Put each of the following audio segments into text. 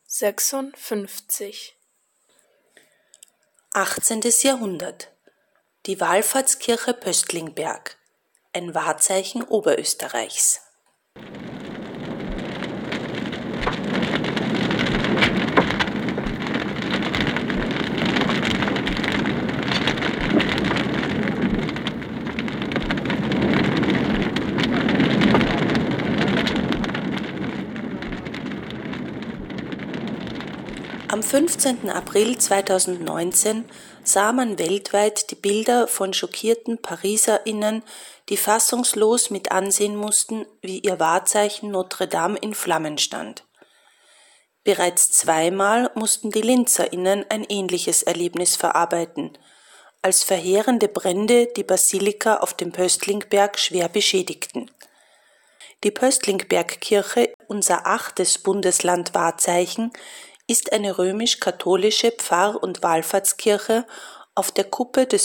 56. 18. Jahrhundert. Die Wallfahrtskirche Pöstlingberg, ein Wahrzeichen Oberösterreichs. Am 15. April 2019 sah man weltweit die Bilder von schockierten PariserInnen, die fassungslos mit ansehen mussten, wie ihr Wahrzeichen Notre Dame in Flammen stand. Bereits zweimal mussten die LinzerInnen ein ähnliches Erlebnis verarbeiten, als verheerende Brände die Basilika auf dem Pöstlingberg schwer beschädigten. Die Pöstlingbergkirche, unser 8. Bundesland-Wahrzeichen, ist eine römisch-katholische Pfarr- und Wallfahrtskirche auf der Kuppe des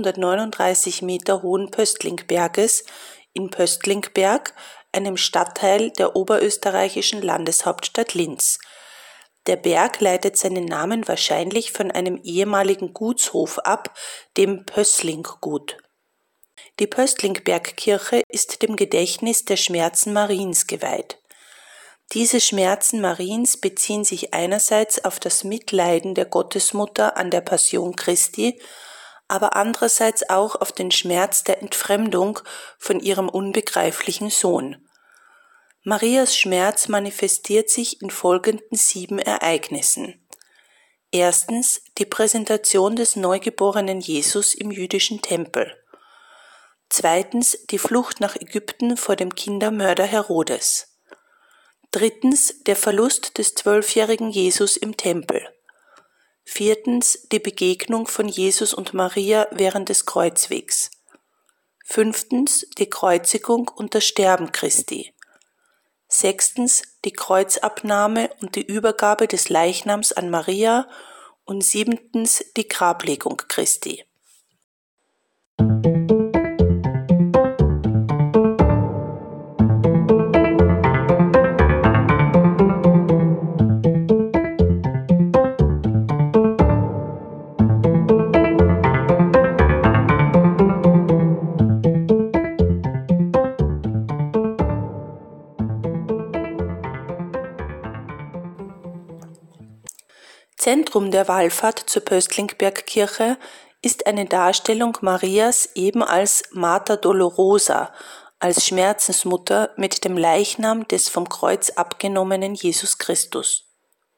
539 Meter hohen Pöstlingberges in Pöstlingberg, einem Stadtteil der oberösterreichischen Landeshauptstadt Linz. Der Berg leitet seinen Namen wahrscheinlich von einem ehemaligen Gutshof ab, dem Pößlinggut. Die Pöstlingbergkirche ist dem Gedächtnis der Schmerzen Mariens geweiht. Diese Schmerzen Mariens beziehen sich einerseits auf das Mitleiden der Gottesmutter an der Passion Christi, aber andererseits auch auf den Schmerz der Entfremdung von ihrem unbegreiflichen Sohn. Marias Schmerz manifestiert sich in folgenden 7 Ereignissen. Erstens die Präsentation des neugeborenen Jesus im jüdischen Tempel. Zweitens die Flucht nach Ägypten vor dem Kindermörder Herodes. Drittens der Verlust des 12-jährigen Jesus im Tempel. Viertens die Begegnung von Jesus und Maria während des Kreuzwegs. Fünftens die Kreuzigung und das Sterben Christi. Sechstens die Kreuzabnahme und die Übergabe des Leichnams an Maria und siebtens die Grablegung Christi. Zentrum der Wallfahrt zur Pöstlingbergkirche ist eine Darstellung Marias eben als Mater Dolorosa, als Schmerzensmutter mit dem Leichnam des vom Kreuz abgenommenen Jesus Christus.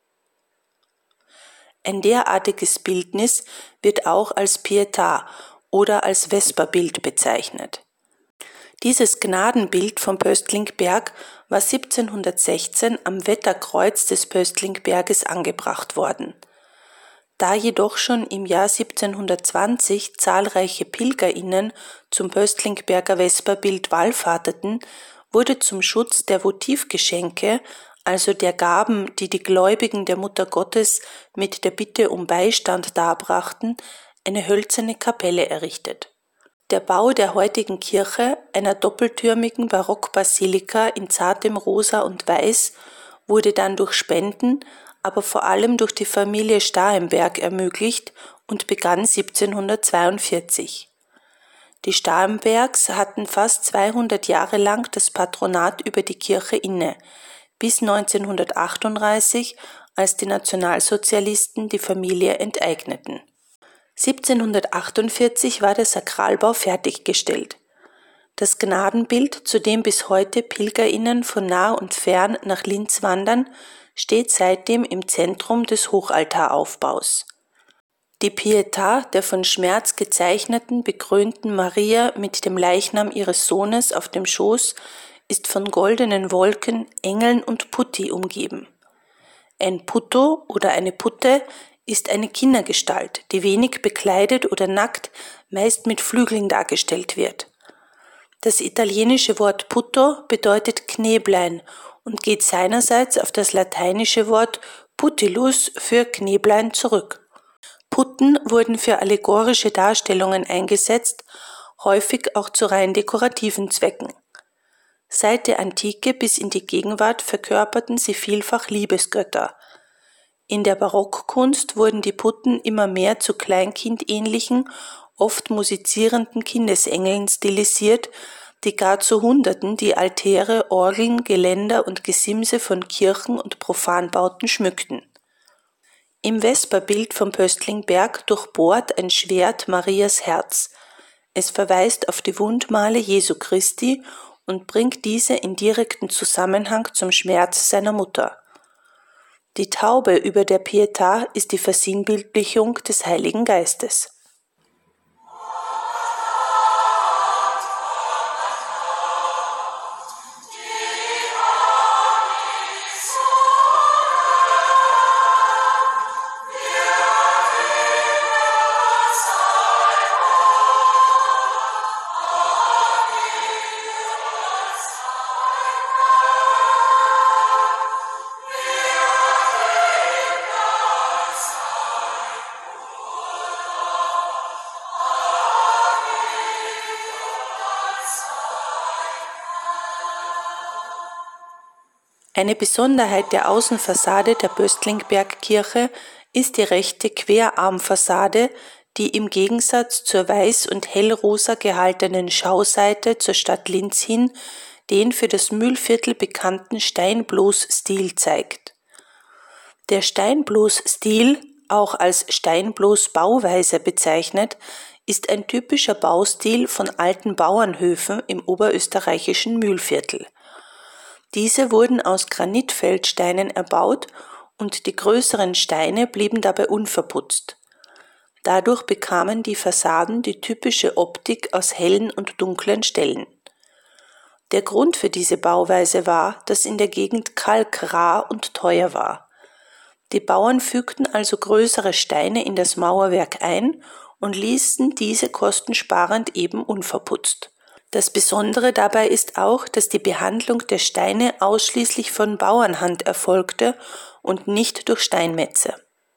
Ein derartiges Bildnis wird auch als Pietà oder als Vesperbild bezeichnet. Dieses Gnadenbild vom Pöstlingberg war 1716 am Wetterkreuz des Pöstlingberges angebracht worden. Da jedoch schon im Jahr 1720 zahlreiche PilgerInnen zum Pöstlingberger Vesperbild wallfahrteten, wurde zum Schutz der Votivgeschenke, also der Gaben, die die Gläubigen der Mutter Gottes mit der Bitte um Beistand darbrachten, eine hölzerne Kapelle errichtet. Der Bau der heutigen Kirche, einer doppeltürmigen Barockbasilika in zartem Rosa und Weiß, wurde dann durch Spenden, aber vor allem durch die Familie Starhemberg ermöglicht und begann 1742. Die Starhembergs hatten fast 200 Jahre lang das Patronat über die Kirche inne, bis 1938, als die Nationalsozialisten die Familie enteigneten. 1748 war der Sakralbau fertiggestellt. Das Gnadenbild, zu dem bis heute PilgerInnen von nah und fern nach Linz wandern, steht seitdem im Zentrum des Hochaltaraufbaus. Die Pietà der von Schmerz gezeichneten, bekrönten Maria mit dem Leichnam ihres Sohnes auf dem Schoß ist von goldenen Wolken, Engeln und Putti umgeben. Ein Putto oder eine Putte ist eine Kindergestalt, die wenig bekleidet oder nackt, meist mit Flügeln dargestellt wird. Das italienische Wort Putto bedeutet Knäblein und geht seinerseits auf das lateinische Wort Putilus für Knäblein zurück. Putten wurden für allegorische Darstellungen eingesetzt, häufig auch zu rein dekorativen Zwecken. Seit der Antike bis in die Gegenwart verkörperten sie vielfach Liebesgötter. In der Barockkunst wurden die Putten immer mehr zu kleinkindähnlichen, oft musizierenden Kindesengeln stilisiert, die gar zu Hunderten die Altäre, Orgeln, Geländer und Gesimse von Kirchen und Profanbauten schmückten. Im Vesperbild vom Pöstlingberg durchbohrt ein Schwert Marias Herz. Es verweist auf die Wundmale Jesu Christi und bringt diese in direkten Zusammenhang zum Schmerz seiner Mutter. Die Taube über der Pietà ist die Versinnbildlichung des Heiligen Geistes. Eine Besonderheit der Außenfassade der Pöstlingbergkirche ist die rechte Querarmfassade, die im Gegensatz zur weiß- und hellrosa gehaltenen Schauseite zur Stadt Linz hin den für das Mühlviertel bekannten Steinbloß-Stil zeigt. Der Steinbloß-Stil, auch als Steinbloß-Bauweise bezeichnet, ist ein typischer Baustil von alten Bauernhöfen im oberösterreichischen Mühlviertel. Diese wurden aus Granitfeldsteinen erbaut und die größeren Steine blieben dabei unverputzt. Dadurch bekamen die Fassaden die typische Optik aus hellen und dunklen Stellen. Der Grund für diese Bauweise war, dass in der Gegend Kalk rar und teuer war. Die Bauern fügten also größere Steine in das Mauerwerk ein und ließen diese kostensparend eben unverputzt. Das Besondere dabei ist auch, dass die Behandlung der Steine ausschließlich von Bauernhand erfolgte und nicht durch Steinmetze.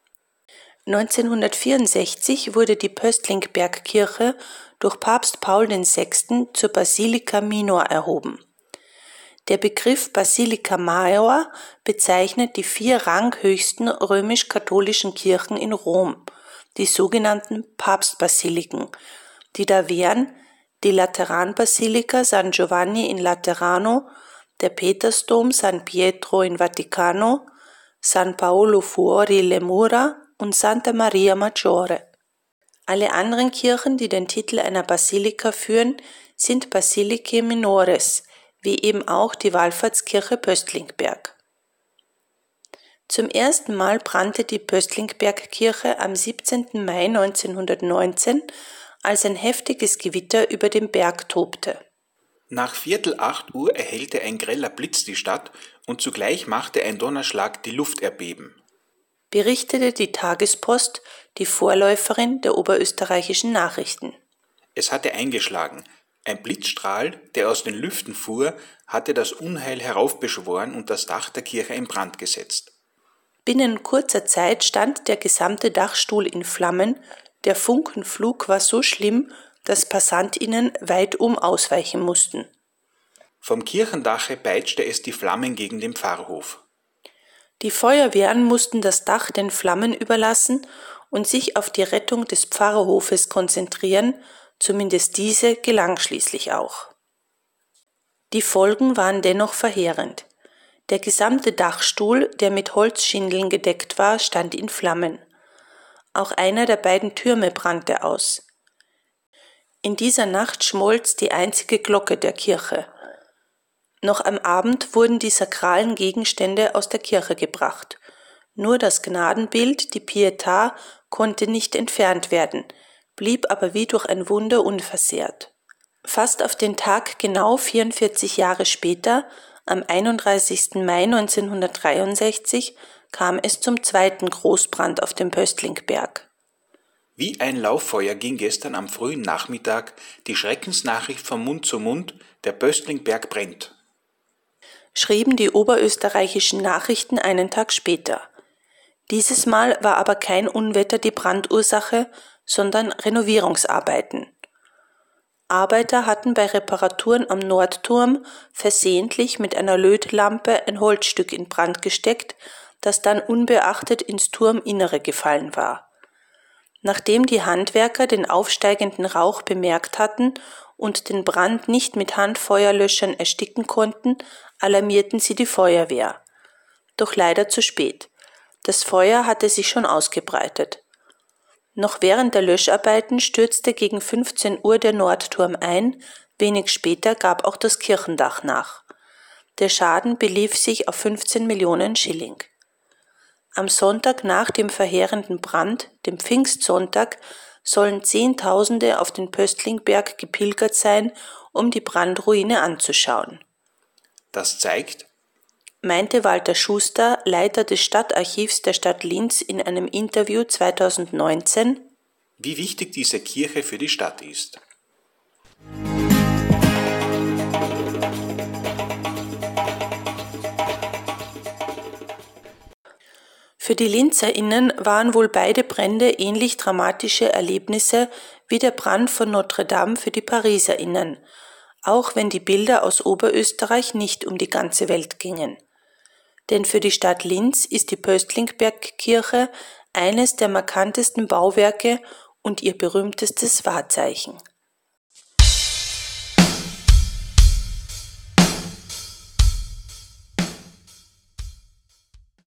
1964 wurde die Pöstlingbergkirche durch Papst Paul VI. Zur Basilica Minor erhoben. Der Begriff Basilica Major bezeichnet die 4 ranghöchsten römisch-katholischen Kirchen in Rom, die sogenannten Papstbasiliken, die da wären die Lateranbasilika San Giovanni in Laterano, der Petersdom San Pietro in Vaticano, San Paolo fuori le Mura und Santa Maria Maggiore. Alle anderen Kirchen, die den Titel einer Basilika führen, sind Basilicae Minores, wie eben auch die Wallfahrtskirche Pöstlingberg. Zum ersten Mal brannte die Pöstlingbergkirche am 17. Mai 1919, als ein heftiges Gewitter über dem Berg tobte. Nach 7:15 erhellte ein greller Blitz die Stadt und zugleich machte ein Donnerschlag die Luft erbeben, berichtete die Tagespost, die Vorläuferin der oberösterreichischen Nachrichten. Es hatte eingeschlagen. Ein Blitzstrahl, der aus den Lüften fuhr, hatte das Unheil heraufbeschworen und das Dach der Kirche in Brand gesetzt. Binnen kurzer Zeit stand der gesamte Dachstuhl in Flammen, der Funkenflug war so schlimm, dass PassantInnen weitum ausweichen mussten. Vom Kirchendache peitschte es die Flammen gegen den Pfarrhof. Die Feuerwehren mussten das Dach den Flammen überlassen und sich auf die Rettung des Pfarrhofes konzentrieren, zumindest diese gelang schließlich auch. Die Folgen waren dennoch verheerend. Der gesamte Dachstuhl, der mit Holzschindeln gedeckt war, stand in Flammen. Auch einer der beiden Türme brannte aus. In dieser Nacht schmolz die einzige Glocke der Kirche. Noch am Abend wurden die sakralen Gegenstände aus der Kirche gebracht. Nur das Gnadenbild, die Pietà, konnte nicht entfernt werden, blieb aber wie durch ein Wunder unversehrt. Fast auf den Tag genau 44 Jahre später, am 31. Mai 1963, kam es zum zweiten Großbrand auf dem Pöstlingberg. Wie ein Lauffeuer ging gestern am frühen Nachmittag die Schreckensnachricht von Mund zu Mund, der Pöstlingberg brennt, schrieben die oberösterreichischen Nachrichten einen Tag später. Dieses Mal war aber kein Unwetter die Brandursache, sondern Renovierungsarbeiten. Arbeiter hatten bei Reparaturen am Nordturm versehentlich mit einer Lötlampe ein Holzstück in Brand gesteckt, das dann unbeachtet ins Turminnere gefallen war. Nachdem die Handwerker den aufsteigenden Rauch bemerkt hatten und den Brand nicht mit Handfeuerlöschern ersticken konnten, alarmierten sie die Feuerwehr. Doch leider zu spät. Das Feuer hatte sich schon ausgebreitet. Noch während der Löscharbeiten stürzte gegen 15 Uhr der Nordturm ein, wenig später gab auch das Kirchendach nach. Der Schaden belief sich auf 15 Millionen Schilling. Am Sonntag nach dem verheerenden Brand, dem Pfingstsonntag, sollen Zehntausende auf den Pöstlingberg gepilgert sein, um die Brandruine anzuschauen. Das zeigt, meinte Walter Schuster, Leiter des Stadtarchivs der Stadt Linz in einem Interview 2019, wie wichtig diese Kirche für die Stadt ist. Für die LinzerInnen waren wohl beide Brände ähnlich dramatische Erlebnisse wie der Brand von Notre Dame für die PariserInnen, auch wenn die Bilder aus Oberösterreich nicht um die ganze Welt gingen. Denn für die Stadt Linz ist die Pöstlingbergkirche eines der markantesten Bauwerke und ihr berühmtestes Wahrzeichen.